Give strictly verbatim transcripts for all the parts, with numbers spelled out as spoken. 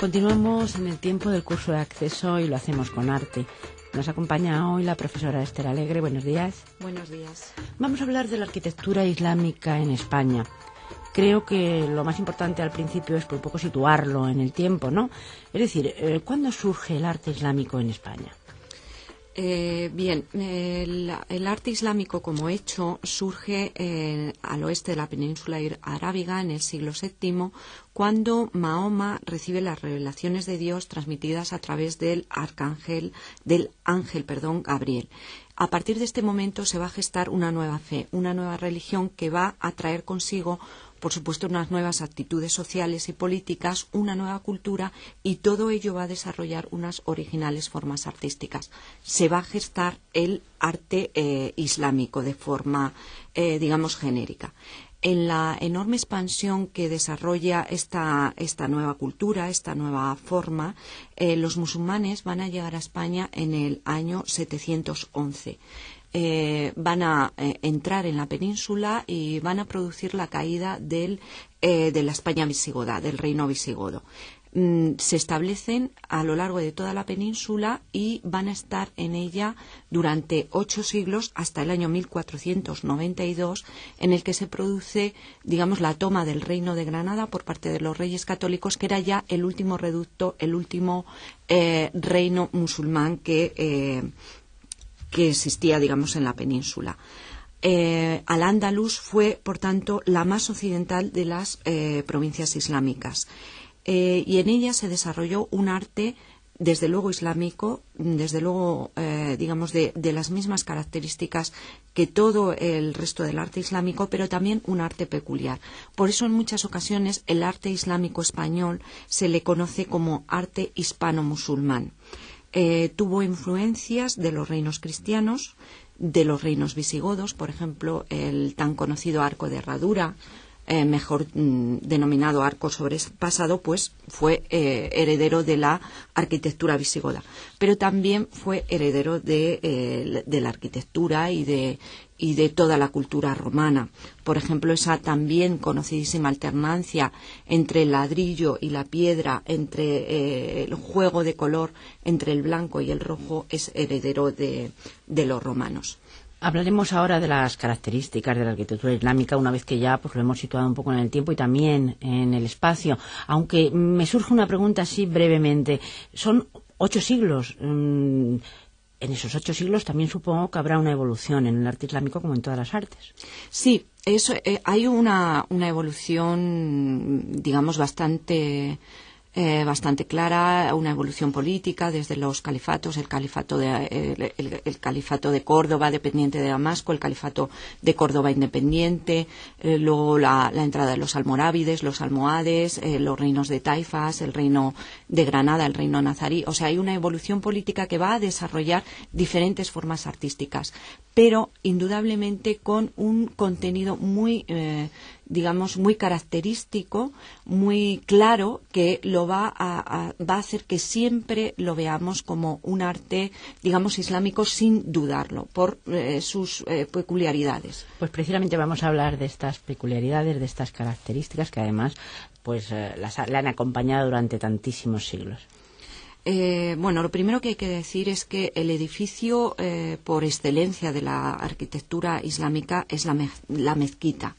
Continuamos en el tiempo del curso de acceso y lo hacemos con arte. Nos acompaña hoy la profesora Esther Alegre. Buenos días. Buenos días. Vamos a hablar de la arquitectura islámica en España. Creo que lo más importante al principio es por un poco situarlo en el tiempo, ¿no? Es decir, ¿cuándo surge el arte islámico en España? Eh, bien, el, el arte islámico como hecho surge eh, al oeste de la península arábiga en el siglo séptimo, cuando Mahoma recibe las revelaciones de Dios transmitidas a través del arcángel, del ángel, perdón, Gabriel. A partir de este momento se va a gestar una nueva fe, una nueva religión que va a traer consigo, por supuesto, unas nuevas actitudes sociales y políticas, una nueva cultura, y todo ello va a desarrollar unas originales formas artísticas. Se va a gestar el arte eh, islámico de forma, eh, digamos, genérica. En la enorme expansión que desarrolla esta, esta nueva cultura, esta nueva forma, eh, los musulmanes van a llegar a España en el año setecientos once. Eh, van a eh, entrar en la península y van a producir la caída del, eh, de la España visigoda, del reino visigodo. Mm, se establecen a lo largo de toda la península y van a estar en ella durante ocho siglos hasta el año mil cuatrocientos noventa y dos, en el que se produce, digamos, la toma del reino de Granada por parte de los reyes católicos, que era ya el último reducto, el último eh, reino musulmán que eh, que existía, digamos, en la península. Eh, Al-Ándalus fue, por tanto, la más occidental de las eh, provincias islámicas. Eh, y en ella se desarrolló un arte, desde luego islámico, desde luego, eh, digamos, de, de las mismas características que todo el resto del arte islámico, pero también un arte peculiar. Por eso, en muchas ocasiones, el arte islámico español se le conoce como arte hispano-musulmán. Eh, tuvo influencias de los reinos cristianos, de los reinos visigodos, por ejemplo, el tan conocido arco de herradura, eh, mejor mm, denominado arco sobrepasado, pues fue eh, heredero de la arquitectura visigoda, pero también fue heredero de, eh, de la arquitectura y de y de toda la cultura romana. Por ejemplo, esa también conocidísima alternancia entre el ladrillo y la piedra, entre eh, el juego de color entre el blanco y el rojo, es heredero de, de los romanos. Hablaremos ahora de las características de la arquitectura islámica una vez que ya pues, lo hemos situado un poco en el tiempo y también en el espacio. Aunque me surge una pregunta así brevemente. Son ocho siglos. Mmm, En esos ocho siglos también supongo que habrá una evolución en el arte islámico como en todas las artes. Sí, eso, eh, hay una, una evolución, digamos, bastante, eh, bastante clara, una evolución política desde los califatos, el califato de, el, el, el califato de Córdoba dependiente de Damasco, el califato de Córdoba independiente, eh, luego la, la entrada de los almorávides, los almohades, eh, los reinos de Taifas, el reino de Granada, el reino nazarí. O sea, hay una evolución política que va a desarrollar diferentes formas artísticas, pero indudablemente con un contenido muy, eh, digamos, muy característico, muy claro, que lo va a, a, va a hacer que siempre lo veamos como un arte, digamos, islámico sin dudarlo, por eh, sus eh, peculiaridades. Pues precisamente vamos a hablar de estas peculiaridades, de estas características que además pues eh, las le han acompañado durante tantísimos siglos. Eh, bueno, lo primero que hay que decir es que el edificio eh, por excelencia de la arquitectura islámica es la, mez, la mezquita.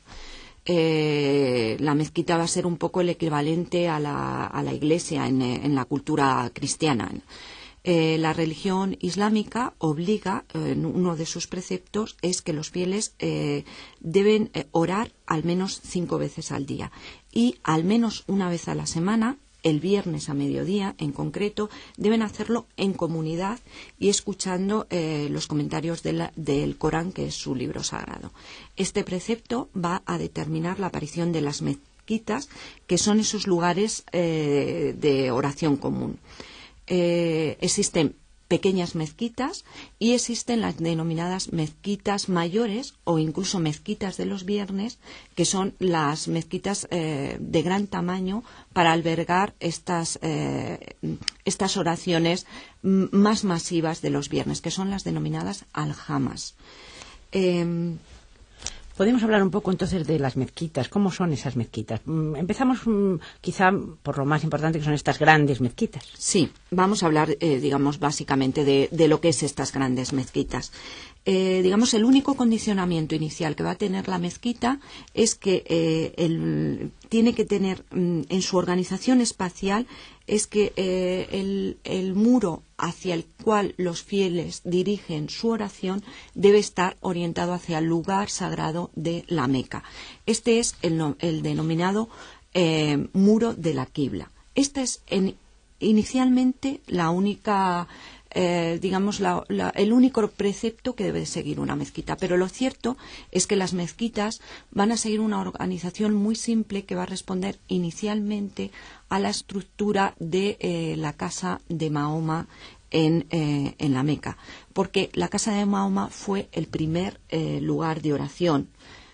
Eh, la mezquita va a ser un poco el equivalente a la, a la iglesia en, en la cultura cristiana. Eh, la religión islámica obliga, eh, uno de sus preceptos es que los fieles eh, deben eh, orar al menos cinco veces al día y al menos una vez a la semana, el viernes a mediodía en concreto, deben hacerlo en comunidad y escuchando eh, los comentarios de la, del Corán, que es su libro sagrado. Este precepto va a determinar la aparición de las mezquitas, que son esos lugares eh, de oración común. Eh, existen pequeñas mezquitas y existen las denominadas mezquitas mayores o incluso mezquitas de los viernes, que son las mezquitas eh, de gran tamaño para albergar estas, eh, estas oraciones más masivas de los viernes, que son las denominadas aljamas. Eh, Podemos hablar un poco entonces de las mezquitas. ¿Cómo son esas mezquitas? Empezamos quizá por lo más importante, que son estas grandes mezquitas. Sí, vamos a hablar, eh, digamos, básicamente de, de lo que es estas grandes mezquitas. Eh, digamos, el único condicionamiento inicial que va a tener la mezquita es que eh, el, tiene que tener mm, en su organización espacial es que eh, el, el muro hacia el cual los fieles dirigen su oración debe estar orientado hacia el lugar sagrado de la Meca. Este es el, no, el denominado eh, muro de la Qibla. Esta es en, inicialmente la única Eh, digamos, la, la, el único precepto que debe seguir una mezquita. Pero lo cierto es que las mezquitas van a seguir una organización muy simple que va a responder inicialmente a la estructura de eh, la casa de Mahoma en, eh, en la Meca. Porque la casa de Mahoma fue el primer eh, lugar de oración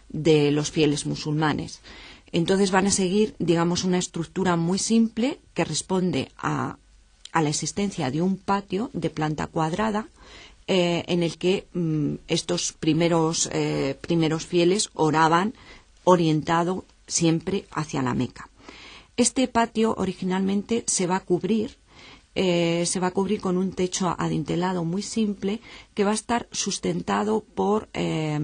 de los fieles musulmanes. Entonces van a seguir, digamos, una estructura muy simple que responde a a la existencia de un patio de planta cuadrada eh, en el que mm, estos primeros, eh, primeros fieles oraban orientado siempre hacia la Meca. Este patio originalmente se va a cubrir, eh, se va a cubrir con un techo adintelado muy simple que va a estar sustentado por, eh,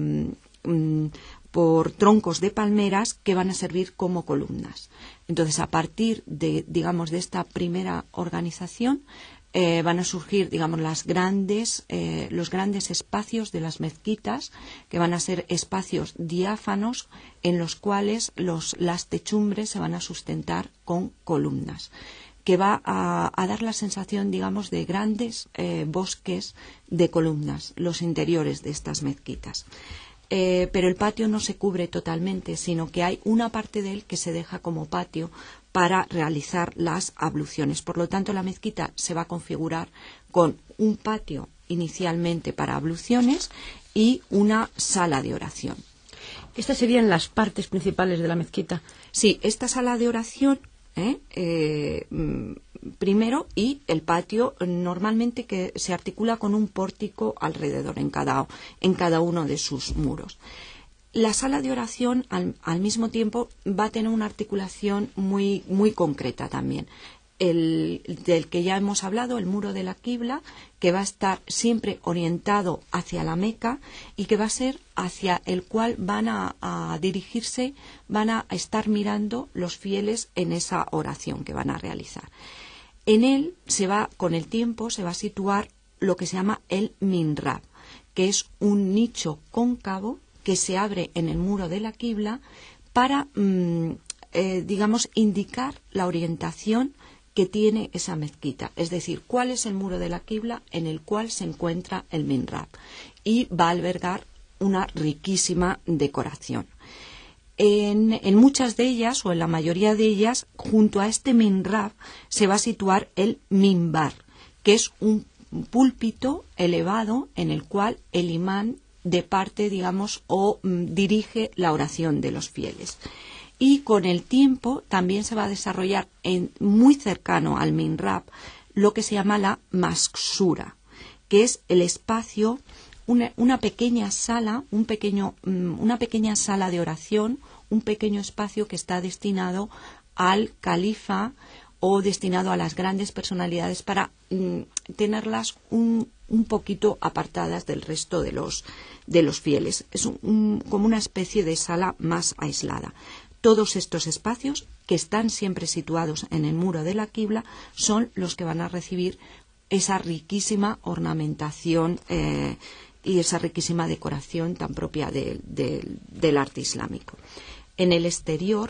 mm, por troncos de palmeras que van a servir como columnas. Entonces, a partir de, digamos, de esta primera organización, eh, van a surgir, digamos, las grandes, eh, los grandes espacios de las mezquitas, que van a ser espacios diáfanos en los cuales los, las techumbres se van a sustentar con columnas, que va a, a dar la sensación, digamos, de grandes eh, bosques de columnas, los interiores de estas mezquitas. Eh, pero el patio no se cubre totalmente, sino que hay una parte de él que se deja como patio para realizar las abluciones. Por lo tanto, la mezquita se va a configurar con un patio inicialmente para abluciones y una sala de oración. ¿Estas serían las partes principales de la mezquita? Sí, esta sala de oración ¿eh? Eh, primero, y el patio normalmente que se articula con un pórtico alrededor en cada, en cada uno de sus muros. La sala de oración al, al mismo tiempo va a tener una articulación muy, muy concreta también. El, del que ya hemos hablado, el muro de la Qibla, que va a estar siempre orientado hacia la Meca y que va a ser hacia el cual van a, a dirigirse, van a estar mirando los fieles en esa oración que van a realizar. En él se va, con el tiempo, se va a situar lo que se llama el minrab, que es un nicho cóncavo que se abre en el muro de la Qibla para, mmm, eh, digamos, indicar la orientación que tiene esa mezquita, es decir, cuál es el muro de la Qibla en el cual se encuentra el minrab, y va a albergar una riquísima decoración. En, en muchas de ellas, o en la mayoría de ellas, junto a este minrab se va a situar el minbar, que es un púlpito elevado en el cual el imán departe, digamos, o mm, dirige la oración de los fieles. Y con el tiempo también se va a desarrollar en, muy cercano al minrab lo que se llama la masksura, que es el espacio, una, una pequeña sala, un pequeño, una pequeña sala de oración, un pequeño espacio que está destinado al califa o destinado a las grandes personalidades para mm, tenerlas un, un poquito apartadas del resto de los, de los fieles. Es un, un, como una especie de sala más aislada. Todos estos espacios, que están siempre situados en el muro de la Qibla, son los que van a recibir esa riquísima ornamentación eh, y esa riquísima decoración tan propia de, de, del arte islámico. En el exterior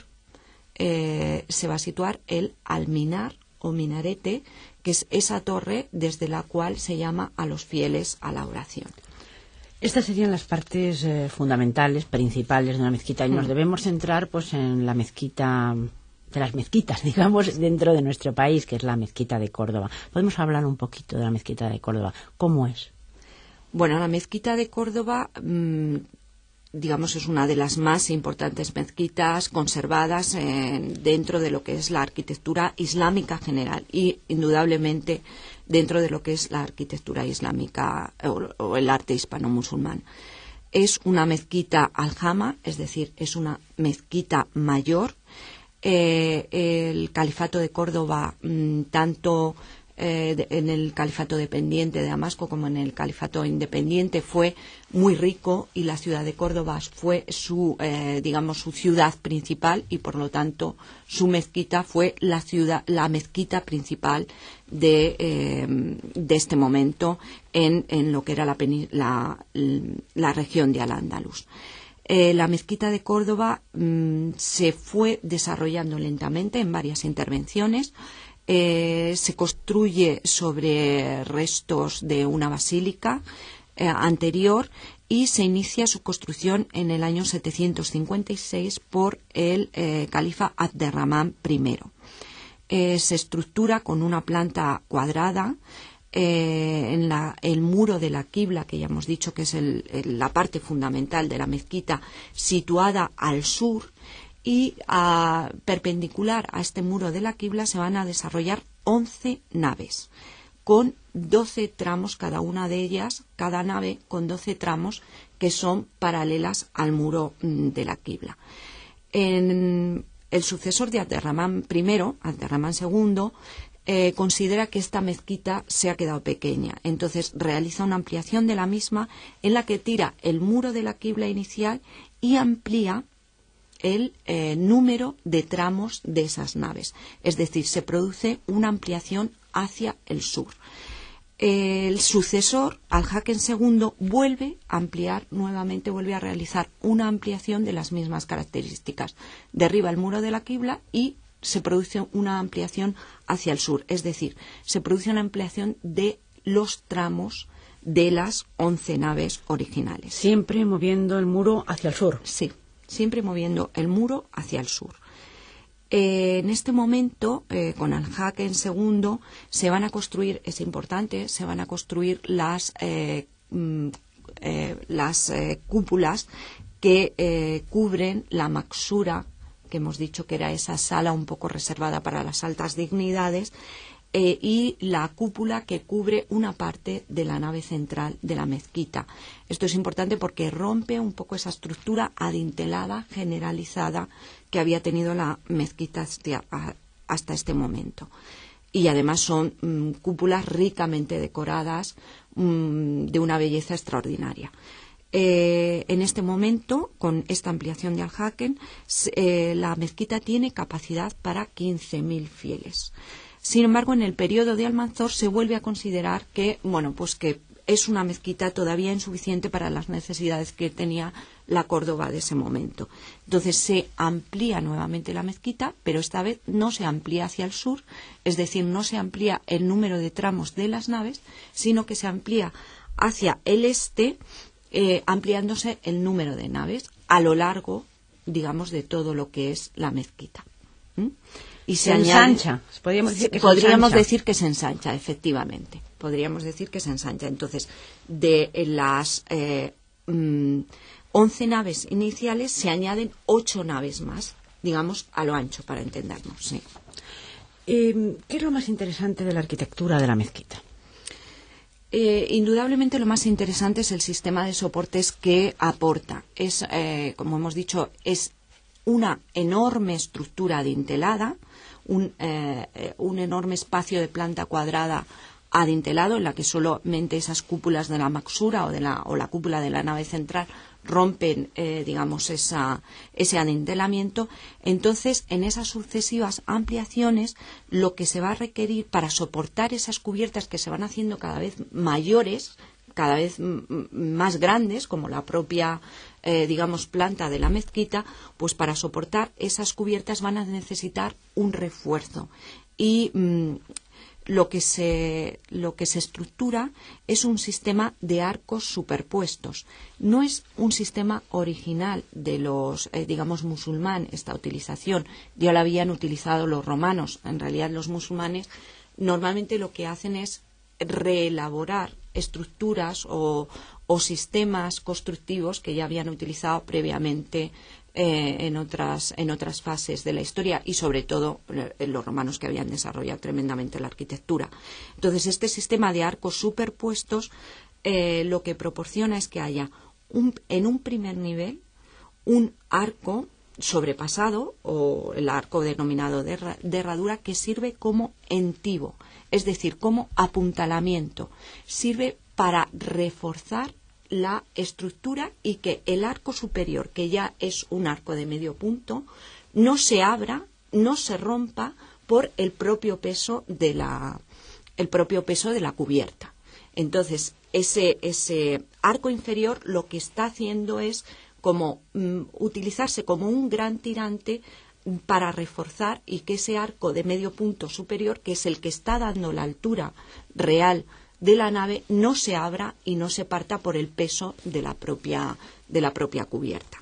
eh, se va a situar el alminar o minarete, que es esa torre desde la cual se llama a los fieles a la oración. Estas serían las partes eh, fundamentales, principales de una mezquita, y nos debemos centrar pues en la mezquita, de las mezquitas, digamos, dentro de nuestro país, que es la mezquita de Córdoba. Podemos hablar un poquito de la mezquita de Córdoba. ¿Cómo es? Bueno, la mezquita de Córdoba, mmm, digamos, es una de las más importantes mezquitas conservadas en, dentro de lo que es la arquitectura islámica general y, indudablemente, dentro de lo que es la arquitectura islámica o, o el arte hispano-musulmán. es una mezquita aljama, es decir, es una mezquita mayor. Eh, el Califato de Córdoba, mmm, tanto eh, de, en el Califato dependiente de Damasco como en el Califato independiente, fue muy rico, y la ciudad de Córdoba fue su, eh, digamos, su ciudad principal, y por lo tanto su mezquita fue la ciudad, la mezquita principal de, eh, de este momento en, en lo que era la, la, la región de Al-Ándalus. Eh, la mezquita de Córdoba mmm, se fue desarrollando lentamente en varias intervenciones. Eh, se construye sobre restos de una basílica eh, anterior, y se inicia su construcción en el año setecientos cincuenta y seis por el eh, califa Abderramán primero. Eh, se estructura con una planta cuadrada. Eh, en la, el muro de la quibla, que ya hemos dicho que es el, el, la parte fundamental de la mezquita, situada al sur, y a, perpendicular a este muro de la quibla se van a desarrollar once naves, con doce tramos cada una de ellas, cada nave con doce tramos que son paralelas al muro de la quibla. En el sucesor de Abderramán primero, Abderramán segundo, Eh, considera que esta mezquita se ha quedado pequeña. Entonces realiza una ampliación de la misma, en la que tira el muro de la quibla inicial y amplía el eh, número de tramos de esas naves. Es decir, se produce una ampliación hacia el sur. El sucesor, Al-Hakem segundo, vuelve a ampliar nuevamente, vuelve a realizar una ampliación de las mismas características. Derriba el muro de la quibla y se produce una ampliación hacia el sur, es decir, se produce una ampliación de los tramos de las once naves originales. Siempre moviendo el muro hacia el sur. Sí, siempre moviendo el muro hacia el sur. Eh, en este momento, eh, con Al-Hakem segundo, se van a construir, es importante, se van a construir las, eh, mm, eh, las eh, cúpulas que eh, cubren la maksura, que hemos dicho que era esa sala un poco reservada para las altas dignidades, eh, y la cúpula que cubre una parte de la nave central de la mezquita. Esto es importante porque rompe un poco esa estructura adintelada, generalizada, que había tenido la mezquita hasta, hasta este momento. Y además son mmm, cúpulas ricamente decoradas, mmm, de una belleza extraordinaria. Eh, en este momento, con esta ampliación de Al-Hakem, eh, la mezquita tiene capacidad para quince mil fieles. Sin embargo, en el periodo de Almanzor se vuelve a considerar que, bueno, pues que es una mezquita todavía insuficiente para las necesidades que tenía la Córdoba de ese momento. Entonces se amplía nuevamente la mezquita, pero esta vez no se amplía hacia el sur, es decir, no se amplía el número de tramos de las naves, sino que se amplía hacia el este, Eh, ampliándose el número de naves a lo largo, digamos, de todo lo que es la mezquita. ¿Mm? Y se, se ensancha. Podríamos decir que podríamos se ensancha. decir que se ensancha, efectivamente. Podríamos decir que se ensancha. Entonces, de las eh, mm, once naves iniciales se añaden ocho naves más, digamos, a lo ancho, para entendernos. Sí. Eh, ¿Qué es lo más interesante de la arquitectura de la mezquita? Eh, indudablemente lo más interesante es el sistema de soportes que aporta. Es, eh, como hemos dicho, es una enorme estructura adintelada, un, eh, un enorme espacio de planta cuadrada adintelado, en la que solamente esas cúpulas de la maksura o, de la, o la cúpula de la nave central rompen, eh, digamos, esa, ese adintelamiento. Entonces, en esas sucesivas ampliaciones, lo que se va a requerir para soportar esas cubiertas que se van haciendo cada vez mayores, cada vez más grandes, como la propia, eh, digamos, planta de la mezquita, pues para soportar esas cubiertas van a necesitar un refuerzo. Y mmm, Lo que, se, lo que se estructura es un sistema de arcos superpuestos. No es un sistema original de los, eh, digamos, musulmanes, esta utilización. Ya la habían utilizado los romanos. En realidad, los musulmanes normalmente lo que hacen es reelaborar estructuras o, o sistemas constructivos que ya habían utilizado previamente Eh, en otras en otras fases de la historia, y sobre todo eh, los romanos, que habían desarrollado tremendamente la arquitectura. Entonces, este sistema de arcos superpuestos eh, lo que proporciona es que haya un, en un primer nivel un arco sobrepasado, o el arco denominado de, de herradura, que sirve como entivo, es decir, como apuntalamiento. Sirve para reforzar la estructura y que el arco superior, que ya es un arco de medio punto, no se abra, no se rompa por el propio peso de la, el propio peso de la cubierta. Entonces, ese, ese arco inferior lo que está haciendo es como mm, utilizarse como un gran tirante para reforzar y que ese arco de medio punto superior, que es el que está dando la altura real de la nave, no se abra y no se parta por el peso de la propia, de la propia cubierta.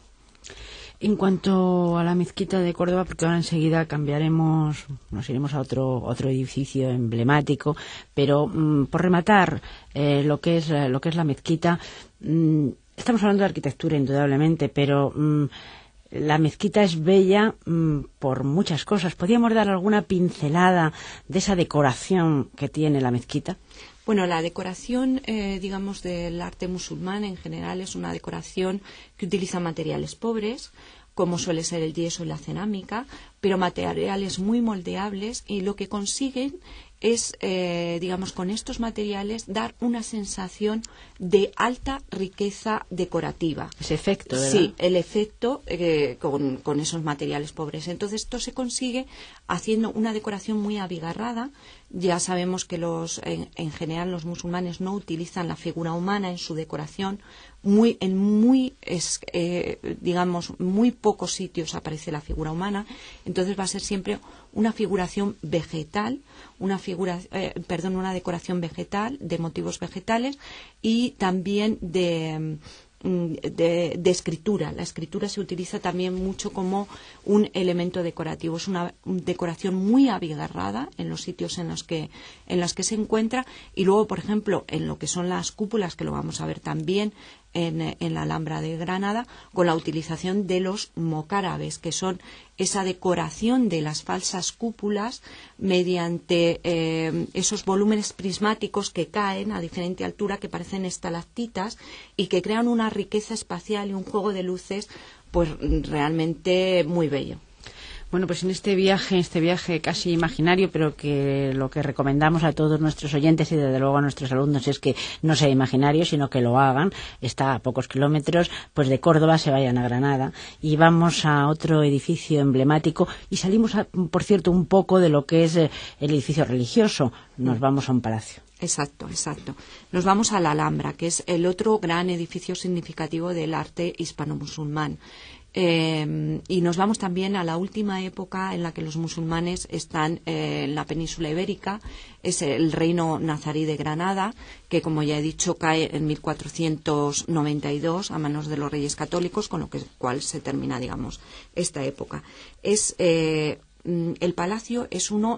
En cuanto a la mezquita de Córdoba, porque ahora enseguida cambiaremos, nos iremos a otro otro edificio emblemático, pero mmm, por rematar eh, lo que es lo que es la mezquita, mmm, estamos hablando de arquitectura indudablemente, pero mmm, la mezquita es bella mmm, por muchas cosas. ¿Podríamos dar alguna pincelada de esa decoración que tiene la mezquita? Bueno, la decoración, eh, digamos, del arte musulmán en general es una decoración que utiliza materiales pobres, como suele ser el yeso y la cerámica, pero materiales muy moldeables, y lo que consiguen es, eh, digamos, con estos materiales dar una sensación de alta riqueza decorativa. Ese efecto, ¿verdad? Sí, el efecto eh, con, con esos materiales pobres. Entonces, esto se consigue haciendo una decoración muy abigarrada. Ya sabemos que los, en, en general los musulmanes no utilizan la figura humana en su decoración. Muy, en muy, es, eh, digamos, muy pocos sitios aparece la figura humana. Entonces va a ser siempre una figuración vegetal, una figura, eh, perdón, una decoración vegetal, de motivos vegetales, y también de, de, de escritura. La escritura se utiliza también mucho como un elemento decorativo. Es una decoración muy abigarrada en los sitios en los que, en los que se encuentra, y luego, por ejemplo, en lo que son las cúpulas, que lo vamos a ver también en, en la Alhambra de Granada, con la utilización de los mocárabes, que son esa decoración de las falsas cúpulas mediante eh, esos volúmenes prismáticos que caen a diferente altura, que parecen estalactitas y que crean una riqueza espacial y un juego de luces pues realmente muy bello. Bueno, pues en este viaje, este viaje casi imaginario, pero que lo que recomendamos a todos nuestros oyentes y desde luego a nuestros alumnos es que no sea imaginario, sino que lo hagan. Está a pocos kilómetros, pues de Córdoba se vayan a Granada y vamos a otro edificio emblemático y salimos, a, por cierto, un poco de lo que es el edificio religioso. Nos vamos a un palacio. Exacto, exacto. Nos vamos a la Alhambra, que es el otro gran edificio significativo del arte hispano-musulmán. Eh, y nos vamos también a la última época en la que los musulmanes están eh, en la península ibérica. Es el reino nazarí de Granada, que, como ya he dicho, cae en mil cuatrocientos noventa y dos a manos de los reyes católicos, con lo que, cual se termina, digamos, esta época. Es, eh, el palacio es uno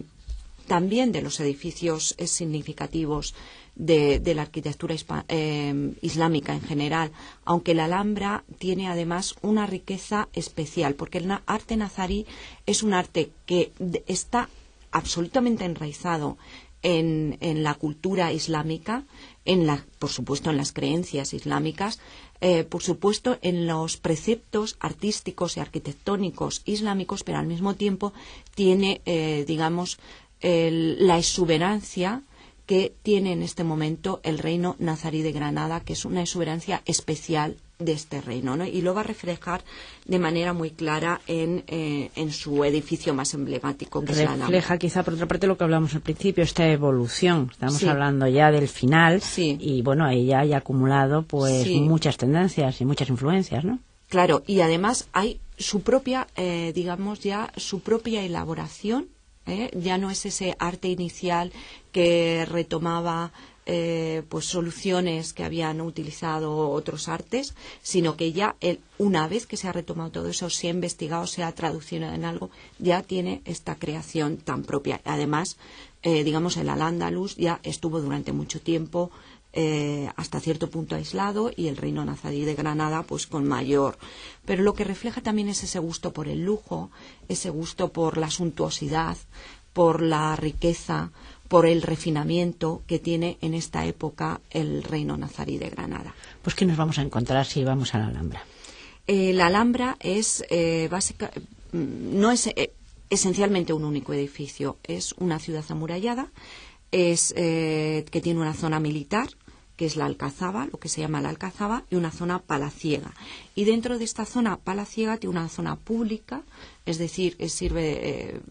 también de los edificios significativos De, de la arquitectura hispa, eh, islámica en general, aunque la Alhambra tiene además una riqueza especial, porque el na arte nazarí es un arte que de, está absolutamente enraizado en, en la cultura islámica, en la, por supuesto en las creencias islámicas, eh, por supuesto en los preceptos artísticos y arquitectónicos islámicos, pero al mismo tiempo tiene, eh, digamos, el, la exuberancia que tiene en este momento el reino nazarí de Granada, que es una exuberancia especial de este reino, ¿no? Y lo va a reflejar de manera muy clara en, eh, en su edificio más emblemático, que refleja es la Alhambra. Quizá, por otra parte, lo que hablamos al principio, esta evolución. Estamos sí. hablando ya del final, sí. y bueno, ahí ya hay acumulado pues sí. muchas tendencias y muchas influencias, ¿no? Claro, y además hay su propia, eh, digamos ya, su propia elaboración. ¿Eh? Ya no es ese arte inicial que retomaba eh, pues soluciones que habían utilizado otros artes, sino que ya el, una vez que se ha retomado todo eso, se ha investigado, se ha traducido en algo, ya tiene esta creación tan propia. Además, eh, digamos, el Al-Ándalus ya estuvo durante mucho tiempo Eh, hasta cierto punto aislado, y el reino nazarí de Granada pues con mayor, pero lo que refleja también es ese gusto por el lujo, ese gusto por la suntuosidad, por la riqueza, por el refinamiento que tiene en esta época el reino nazarí de Granada. Pues ¿qué nos vamos a encontrar si vamos a la Alhambra? Eh, la Alhambra es eh, básica, no es eh, esencialmente un único edificio, es una ciudad amurallada, es eh, que tiene una zona militar, que es la Alcazaba, lo que se llama la Alcazaba, y una zona palaciega. Y dentro de esta zona palaciega tiene una zona pública, es decir, que sirve eh,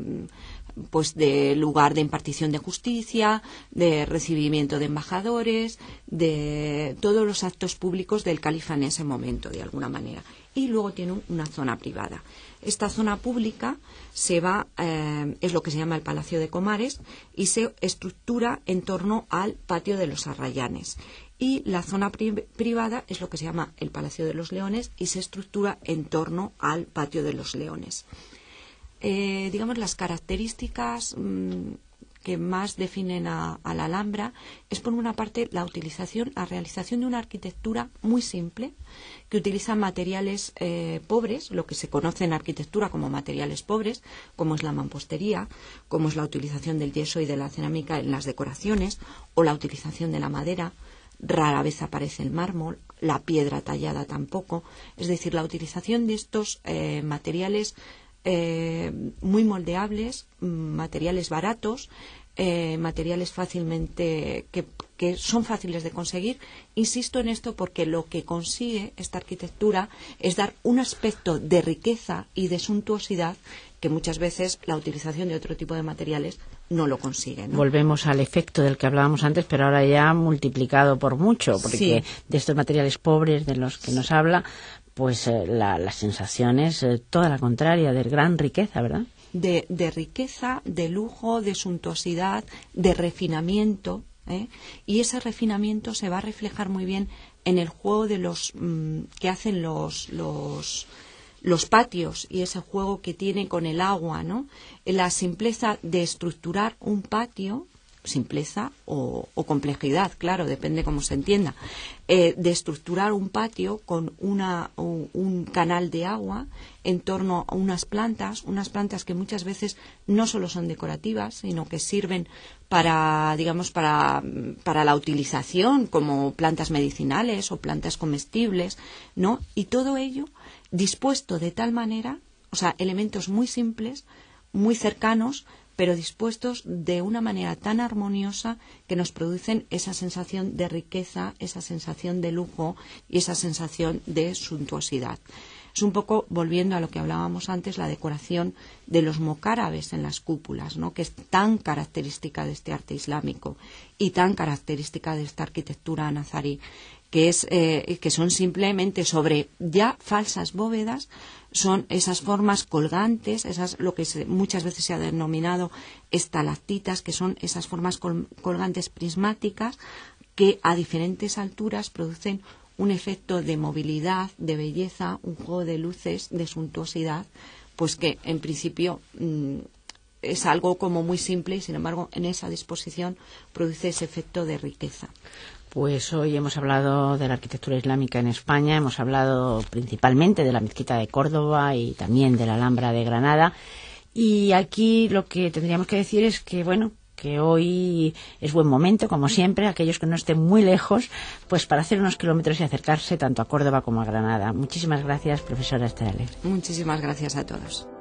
pues de lugar de impartición de justicia, de recibimiento de embajadores, de todos los actos públicos del califa en ese momento, de alguna manera. Y luego tiene una zona privada. Esta zona pública se va, eh, es lo que se llama el Palacio de Comares, y se estructura en torno al Patio de los Arrayanes. Y la zona pri privada es lo que se llama el Palacio de los Leones, y se estructura en torno al Patio de los Leones. Eh, digamos, las características mmm, que más definen a, a la Alhambra es, por una parte, la utilización, la realización de una arquitectura muy simple, que utiliza materiales eh, pobres, lo que se conoce en arquitectura como materiales pobres, como es la mampostería, como es la utilización del yeso y de la cerámica en las decoraciones, o la utilización de la madera. Rara vez aparece el mármol, la piedra tallada tampoco. Es decir, la utilización de estos eh, materiales Eh, muy moldeables, materiales baratos, eh, materiales fácilmente que, que son fáciles de conseguir. Insisto en esto porque lo que consigue esta arquitectura es dar un aspecto de riqueza y de suntuosidad que muchas veces la utilización de otro tipo de materiales no lo consigue, ¿no? Volvemos al efecto del que hablábamos antes, pero ahora ya multiplicado por mucho, porque sí, de estos materiales pobres de los que nos habla, pues eh, la, la sensación es eh, toda la contraria, de gran riqueza, ¿verdad? De, de riqueza, de lujo, de suntuosidad, de refinamiento, ¿eh? Y ese refinamiento se va a reflejar muy bien en el juego de los mmm, que hacen los, los, los patios, y ese juego que tiene con el agua, ¿no? La simpleza de estructurar un patio, simpleza o, o complejidad, claro, depende cómo se entienda, eh, de estructurar un patio con una, un, un canal de agua en torno a unas plantas, unas plantas que muchas veces no solo son decorativas, sino que sirven para, digamos, para, para la utilización como plantas medicinales o plantas comestibles, ¿no? Y todo ello dispuesto de tal manera, o sea, elementos muy simples, muy cercanos, pero dispuestos de una manera tan armoniosa que nos producen esa sensación de riqueza, esa sensación de lujo y esa sensación de suntuosidad. Es un poco, volviendo a lo que hablábamos antes, la decoración de los mocárabes en las cúpulas, ¿no? Que es tan característica de este arte islámico y tan característica de esta arquitectura nazarí, que es eh, que son simplemente sobre ya falsas bóvedas, son esas formas colgantes, esas lo que se, muchas veces se ha denominado estalactitas, que son esas formas col, colgantes prismáticas que a diferentes alturas producen un efecto de movilidad, de belleza, un juego de luces, de suntuosidad, pues que en principio mmm, es algo como muy simple y sin embargo en esa disposición produce ese efecto de riqueza. Pues hoy hemos hablado de la arquitectura islámica en España, hemos hablado principalmente de la mezquita de Córdoba y también de la Alhambra de Granada, y aquí lo que tendríamos que decir es que, bueno, que hoy es buen momento, como siempre, aquellos que no estén muy lejos, pues para hacer unos kilómetros y acercarse tanto a Córdoba como a Granada. Muchísimas gracias, profesora Esther Alegre. Muchísimas gracias a todos.